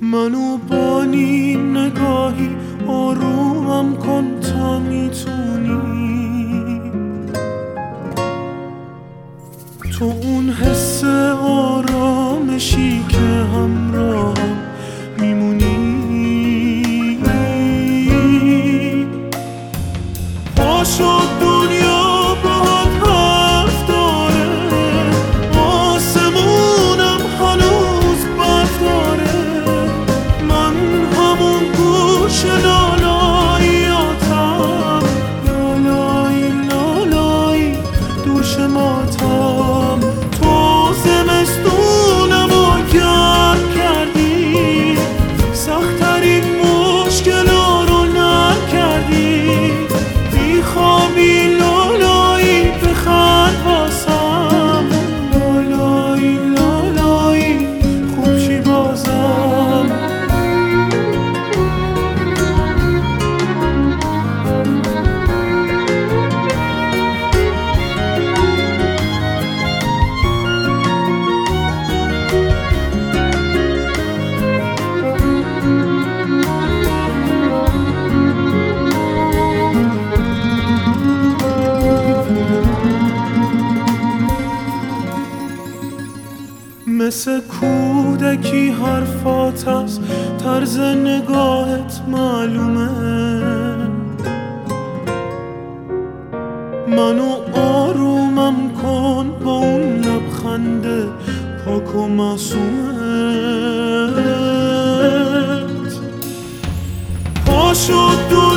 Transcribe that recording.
منو با نیم نگاهی آرومم کن تا میتونی، تو اون حس آرامشی که همراهم میمونی. پاشو دنیا باهات حرف داره، آسمونم هنوز برف داره، من همون گوش لالاییاتم، لالایی لالایی دوش ماتم. تو زمستونم رو گرم کردی، سخت‌ترین مشکلا رو نرم کردی، بیخوابی لالایی بخند واسم، لالایی لالایی خوب چی بازم. مثل کودکی حرفات از طرز نگاهت معلومه، منو آرومم کن با اون لبخند پاک و معصومت. پاشو